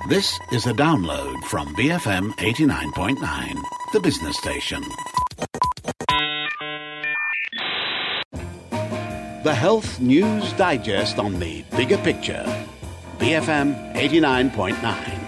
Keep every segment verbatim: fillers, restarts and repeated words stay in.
This is a download from B F M eighty-nine point nine, the business station. The Health News Digest on the Bigger Picture. B F M eighty-nine point nine.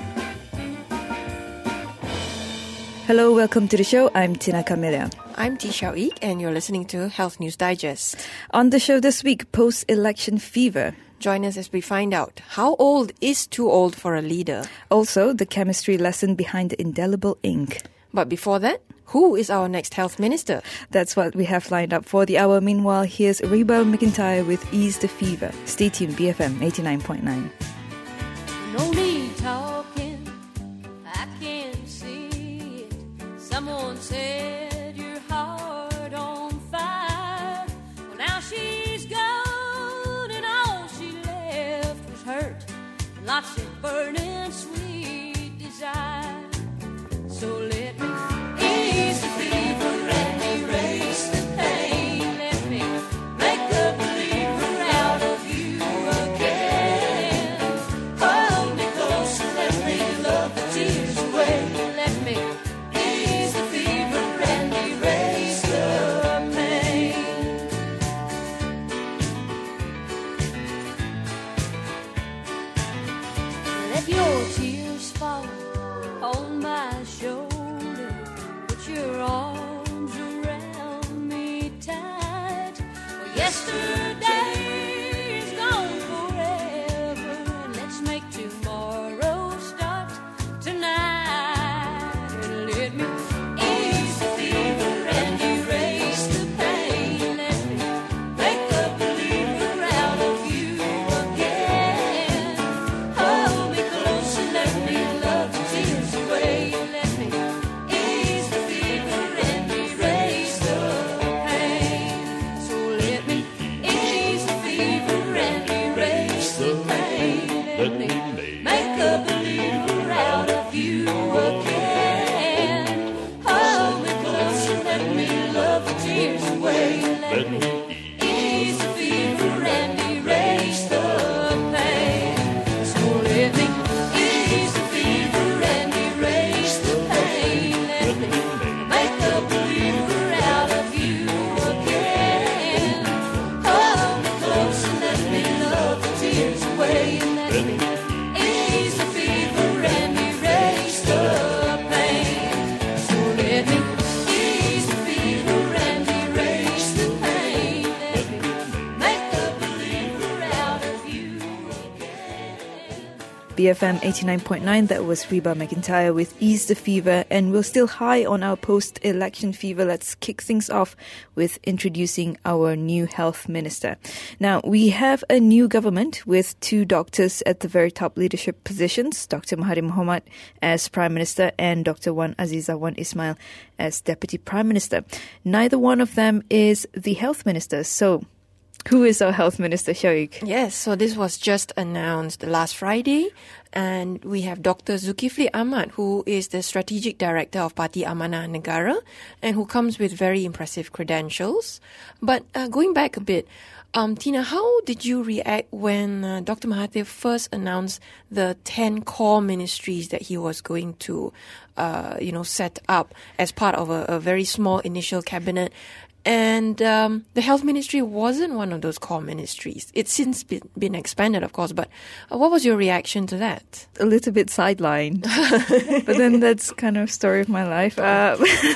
Hello, welcome to the show. I'm Tina Camelia. I'm T. Xiao Ik, and you're listening to Health News Digest. On the show this week, post-election fever. Join us as we find out how old is too old for a leader. Also, the chemistry lesson behind the indelible ink. But before that, who is our next health minister? That's what we have lined up for the hour. Meanwhile, here's Reba McEntire with Ease the Fever. Stay tuned, B F M eighty-nine point nine. No need talking, I can see it. Someone said your heart on fire. Well, now she's gone and all she left was hurt. Lots of burning sweet desire. So let me ease the fever and erase the pain. Let me make a believer out of you again. Hold me close and let me love the tears away. Let me ease the fever and erase the pain. Let your tears fall on my shoulder, put your arms around me tight. Well, yesterday is gone forever, and let's make tomorrow start tonight. And let me ease the fever and erase the pain. Let me make a believer out of you again. Hold me close and let me love the tears away. Let me ease the fever and erase the pain. So let me ease the fever and erase the pain. Let me make a believer out of you again. Hold me close and let me love the tears away. Let me ease the fever and erase the pain. So let me ease the fever and erase the pain. Let me make a believer out of you again. Hold me close and let me love the tears away. Let me ease the fever and erase the pain. So let me ease the fever and erase the pain. Let me make a believer out of you again. B F M eighty-nine point nine, that was Reba McEntire with Ease the Fever. And we're still high on our post-election fever. Let's kick things off with introducing our new health minister. Now, we have a new government with two doctors at the very top leadership positions, Doctor Mahathir Mohamad as Prime Minister and Doctor Wan Azizah Wan Ismail as Deputy Prime Minister. Neither one of them is the health minister. So, who is our health minister, Shaik? Yes, so this was just announced last Friday, and we have Doctor Zulkifli Ahmad, who is the Strategic Director of Parti Amanah Negara, and who comes with very impressive credentials. But uh, going back a bit, um, Tina, how did you react when uh, Doctor Mahathir first announced the ten core ministries that he was going to, uh, you know, set up as part of a, a very small initial cabinet? And um, the health ministry wasn't one of those core ministries. It's since been, been expanded, of course, but uh, what was your reaction to that? A little bit sidelined. But then that's kind of story of my life. Uh,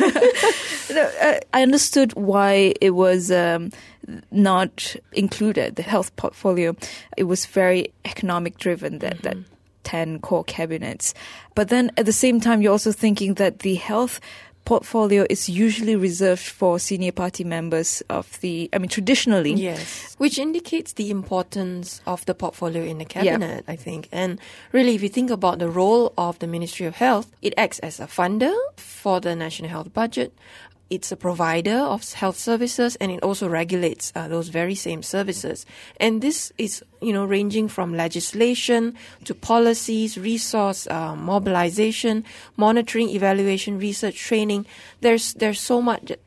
I understood why it was um, not included, the health portfolio. It was very economic driven, that, mm-hmm. that ten core cabinets. But then at the same time, you're also thinking that the health portfolio is usually reserved for senior party members of the, I mean, traditionally. Yes, which indicates the importance of the portfolio in the cabinet, yeah. I think. And really, if you think about the role of the Ministry of Health, it acts as a funder for the national health budget. It's a provider of health services, and it also regulates uh, those very same services. And this is, you know, ranging from legislation to policies, resource uh, mobilization, monitoring, evaluation, research, training. There's there's so much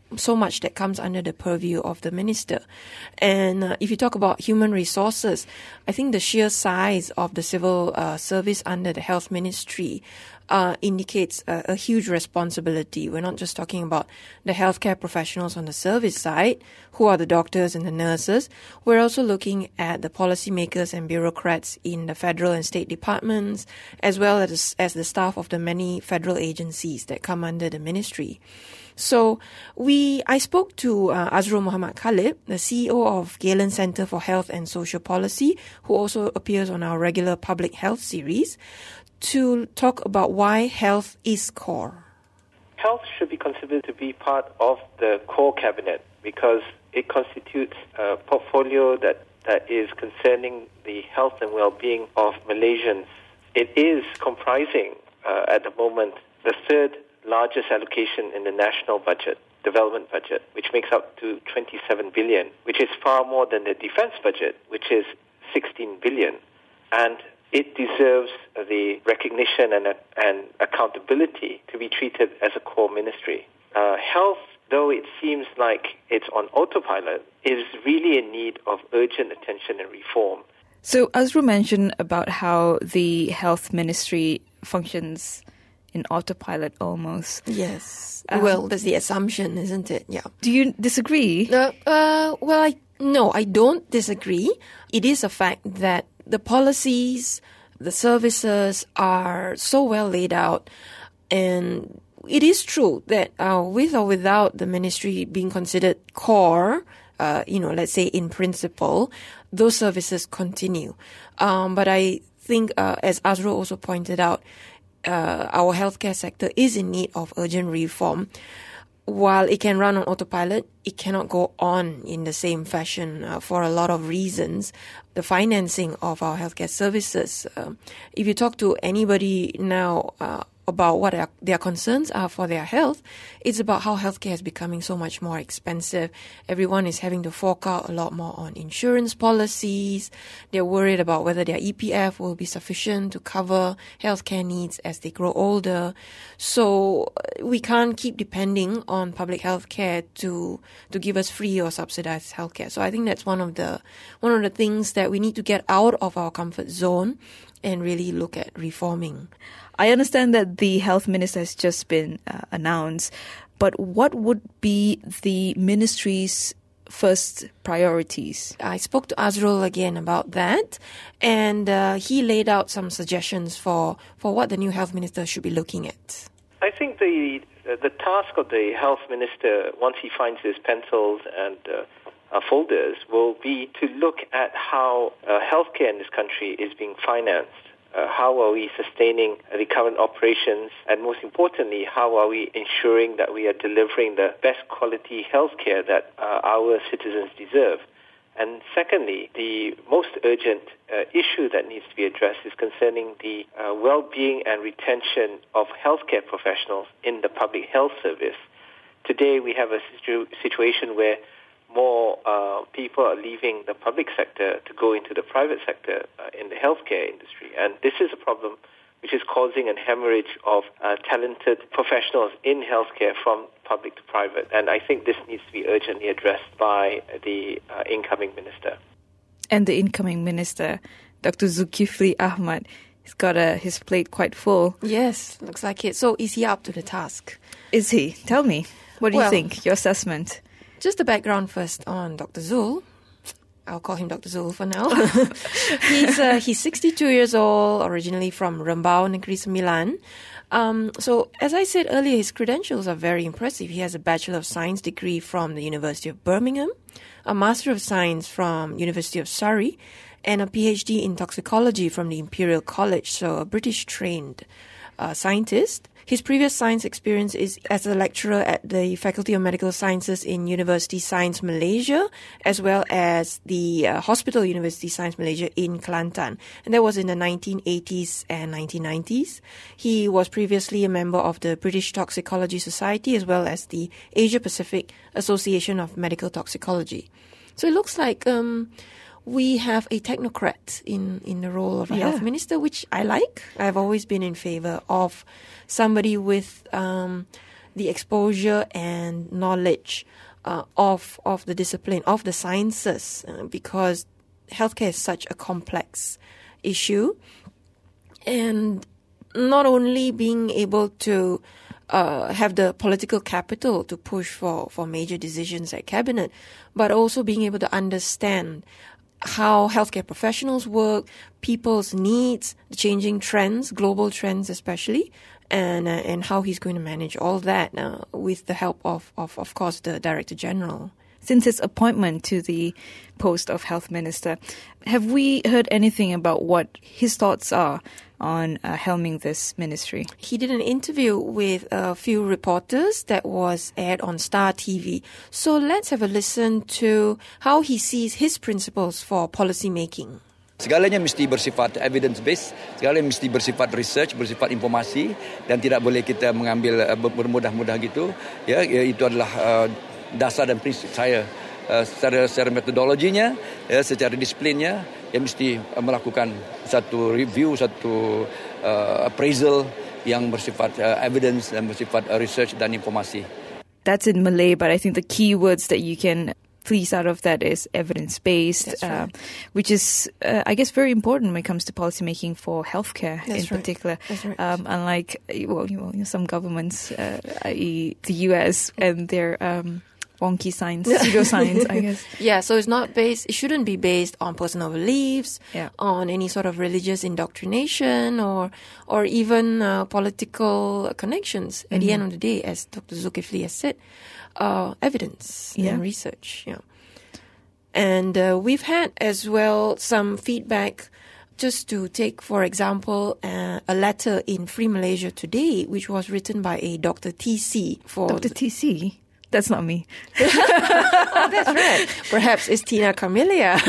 so much that comes under the purview of the minister. And uh, if you talk about human resources, I think the sheer size of the civil uh, service under the health ministry uh, indicates a, a huge responsibility. We're not just talking about the healthcare professionals on the service side, who are the doctors and the nurses. We're also looking at the policymakers and bureaucrats in the federal and state departments, as well as, as the staff of the many federal agencies that come under the ministry. So we, I spoke to uh, Azrul Muhammad Khalid, the C E O of Galen Center for Health and Social Policy, who also appears on our regular public health series, to talk about why health is core. Health should be considered to be part of the core cabinet because it constitutes a portfolio that, that is concerning the health and well-being of Malaysians. It is comprising, uh, at the moment, the third largest allocation in the national budget, development budget, which makes up to twenty-seven billion, which is far more than the defense budget, which is sixteen billion. And it deserves the recognition and, and accountability to be treated as a core ministry. Uh, health, though it seems like it's on autopilot, is really in need of urgent attention and reform. So Azrul mentioned about how the health ministry functions in autopilot almost. Yes. Um, well, that's the assumption, isn't it? Yeah. Do you disagree? Uh, uh, well, I, no, I don't disagree. It is a fact that the policies, the services are so well laid out, and it is true that uh, with or without the ministry being considered core, uh, you know, let's say in principle, those services continue. Um, but I think, uh, as Azrul also pointed out, uh, our healthcare sector is in need of urgent reform. While it can run on autopilot, it cannot go on in the same fashion uh, for a lot of reasons. The financing of our healthcare services, uh, if you talk to anybody now uh, about what their, their concerns are for their health, it's about how healthcare is becoming so much more expensive. Everyone is having to fork out a lot more on insurance policies. They're worried about whether their E P F will be sufficient to cover healthcare needs as they grow older. So we can't keep depending on public healthcare to to give us free or subsidized healthcare. So I think that's one of the one of the things that we need to get out of our comfort zone and really look at reforming. I understand that the health minister has just been uh, announced, but what would be the ministry's first priorities? I spoke to Azrul again about that, and uh, he laid out some suggestions for, for what the new health minister should be looking at. I think the the task of the health minister, once he finds his pencils and uh, uh, folders, will be to look at how uh, healthcare in this country is being financed. Uh, how are we sustaining the current operations? And most importantly, how are we ensuring that we are delivering the best quality healthcare that uh, our citizens deserve? And secondly, the most urgent uh, issue that needs to be addressed is concerning the uh, well-being and retention of healthcare professionals in the public health service. Today, we have a situ- situation where more uh, people are leaving the public sector to go into the private sector uh, in the healthcare industry. And this is a problem which is causing a hemorrhage of uh, talented professionals in healthcare from public to private. And I think this needs to be urgently addressed by the uh, incoming minister. And the incoming minister, Doctor Zulkifli Ahmad, he's got uh, his plate quite full. Yes, looks like it. So is he up to the task? Is he? Tell me. What do well, you think? Your assessment? Just the background first on Doctor Zul. I'll call him Doctor Zul for now. he's uh, he's sixty-two years old, originally from Rembau, Negeri Sembilan. Um, so, as I said earlier, his credentials are very impressive. He has a Bachelor of Science degree from the University of Birmingham, a Master of Science from University of Surrey, and a PhD in toxicology from the Imperial College, so a British-trained uh, scientist. His previous science experience is as a lecturer at the Faculty of Medical Sciences in University Science Malaysia, as well as the uh, Hospital University Science Malaysia in Kelantan. And that was in the nineteen eighties and nineteen nineties. He was previously a member of the British Toxicology Society, as well as the Asia Pacific Association of Medical Toxicology. So it looks like um, we have a technocrat in, in the role of a Yeah. health minister, which I like. I've always been in favor of somebody with um, the exposure and knowledge uh, of of the discipline, of the sciences, uh, because healthcare is such a complex issue. And not only being able to uh, have the political capital to push for, for major decisions at cabinet, but also being able to understand how healthcare professionals work, people's needs, the changing trends, global trends especially, and uh, and how he's going to manage all that uh, with the help of, of, of course, the Director General. Since his appointment to the post of Health Minister, have we heard anything about what his thoughts are on uh, helming this ministry? He did an interview with a few reporters that was aired on Star T V. So let's have a listen to how he sees his principles for policy making. Segalanya mesti bersifat evidence-based, segalanya mesti bersifat research, bersifat informasi, dan tidak boleh kita mengambil uh, bermudah-mudah gitu. Ya, ya, itu adalah uh, dasar dan prinsip saya. Uh, secara, secara metodologinya, ya, secara disiplinnya, ya mesti uh, melakukan satu review, satu uh, appraisal yang bersifat uh, evidence dan bersifat uh, research dan informasi. That's in Malay, but I think the key words that you can fleece out of that is evidence-based, right. uh, which is, uh, I guess, very important when it comes to policymaking for healthcare That's in right. particular. That's right. Um, unlike, well, you know, some governments, uh, that is the U S and their um, wonky science, pseudoscience, I guess. Yeah, so it's not based, it shouldn't be based on personal beliefs, Yeah. on any sort of religious indoctrination or or even uh, political connections. At the end of the day, as Doctor Zulkifli has said, uh, evidence Yeah. and research. Yeah. And uh, we've had as well some feedback. Just to take, for example, uh, a letter in Free Malaysia Today, which was written by a Doctor T C for Doctor T C? That's not me. Oh, that's right. Perhaps it's Tina Camelia.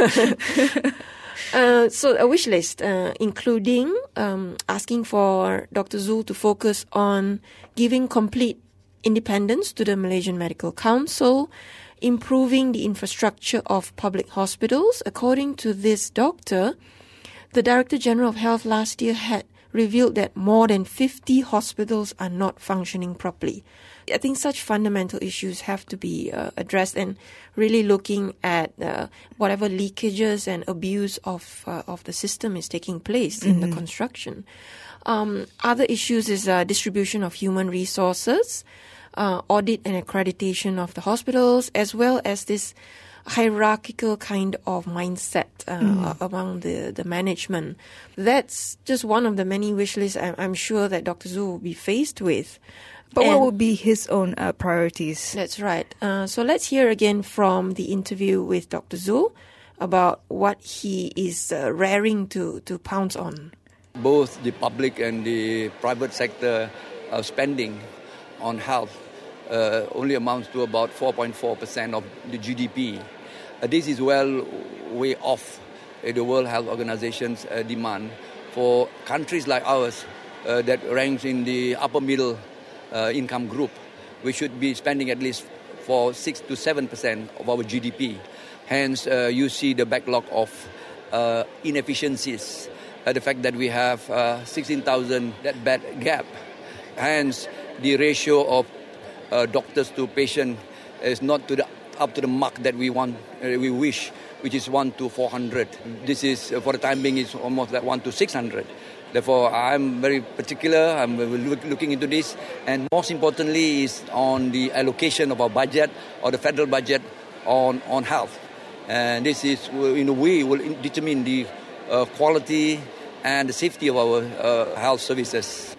uh, so a wish list, uh, including um, asking for Doctor Zul to focus on giving complete independence to the Malaysian Medical Council, improving the infrastructure of public hospitals. According to this doctor, the Director General of Health last year had revealed that more than fifty hospitals are not functioning properly. I think such fundamental issues have to be uh, addressed, and really looking at uh, whatever leakages and abuse of uh, of the system is taking place in the construction. Um, other issues is uh, distribution of human resources, uh, audit and accreditation of the hospitals, as well as this hierarchical kind of mindset uh, mm. among the, the management. That's just one of the many wish lists I'm, I'm sure that Doctor Zul will be faced with. But And what would be his own uh, priorities? That's right. Uh, so let's hear again from the interview with Doctor Zul about what he is uh, raring to, to pounce on. Both the public and the private sector uh, spending on health uh, only amounts to about four point four percent of the G D P. Uh, this is well way off uh, the World Health Organization's uh, demand for countries like ours uh, that ranks in the upper middle uh, income group. We should be spending at least for six to seven percent of our G D P. Hence, uh, you see the backlog of uh, inefficiencies. Uh, the fact that we have uh, sixteen thousand that bed gap. Hence, the ratio of uh, doctors to patient is not to the, up to the mark that we want, uh, we wish, which is one to four hundred. This is, uh, for the time being, is almost like one to six hundred. Therefore, I'm very particular. I'm look, looking into this, and most importantly is on the allocation of our budget or the federal budget on on health. And this is, in a way, will determine the uh, quality and the safety of our uh, health services.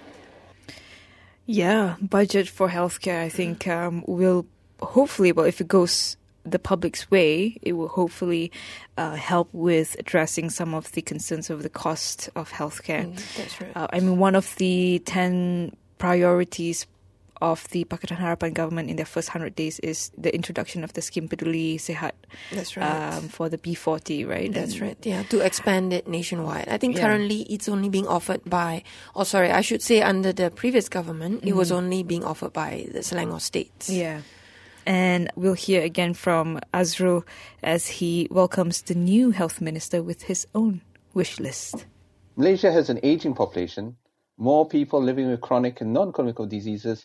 Yeah, budget for healthcare, I think, um, will hopefully, well, if it goes the public's way, it will hopefully uh, help with addressing some of the concerns over the cost of healthcare. Mm, that's right. Uh, I mean, one of the ten priorities of the Pakatan Harapan government in their first one hundred days is the introduction of the Skim Peduli Sehat. That's right. Um, for the B forty, right? That's And- right, yeah, to expand it nationwide. I think Yeah. currently it's only being offered by, oh sorry, I should say under the previous government, it was only being offered by the Selangor states. Yeah. And we'll hear again from Azrul as he welcomes the new health minister with his own wish list. Malaysia has an aging population, more people living with chronic and non-chronic diseases,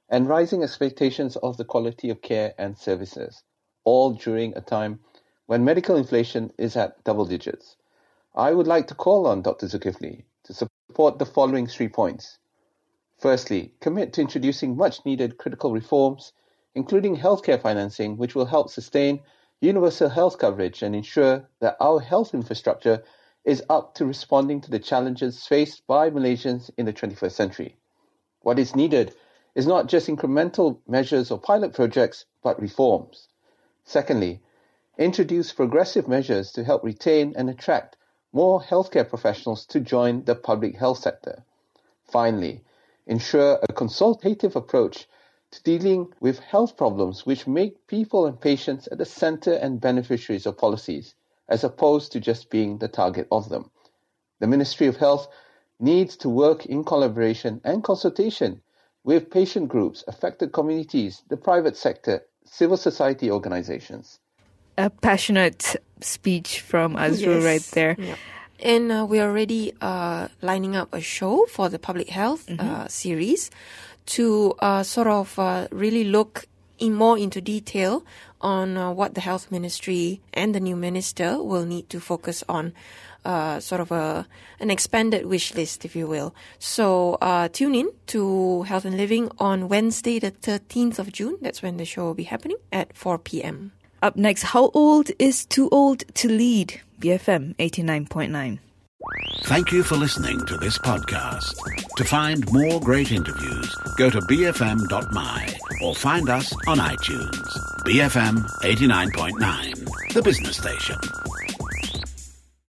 and rising expectations of the quality of care and services, all during a time when medical inflation is at double digits. I would like to call on Doctor Zulkifli to support the following three points. Firstly, commit to introducing much-needed critical reforms, including healthcare financing, which will help sustain universal health coverage and ensure that our health infrastructure is up to responding to the challenges faced by Malaysians in the twenty-first century. What is needed is not just incremental measures or pilot projects, but reforms. Secondly, introduce progressive measures to help retain and attract more healthcare professionals to join the public health sector. Finally, ensure a consultative approach to dealing with health problems which make people and patients at the center and beneficiaries of policies, as opposed to just being the target of them. The Ministry of Health needs to work in collaboration and consultation with patient groups, affected communities, the private sector, civil society organizations. A passionate speech from Azrul Yes. right there. Yeah. And uh, we're already uh, lining up a show for the public health Mm-hmm. uh, series to uh, sort of uh, really look in more into detail on uh, what the health ministry and the new minister will need to focus on, uh, sort of a an expanded wish list, if you will. So uh, tune in to Health and Living on Wednesday, the thirteenth of June. That's when the show will be happening at four p.m. Up next, how old is too old to lead? B F M eighty-nine point nine. Thank you for listening to this podcast. To find more great interviews, go to b f m dot m y or find us on iTunes. B F M eighty-nine point nine, the business station.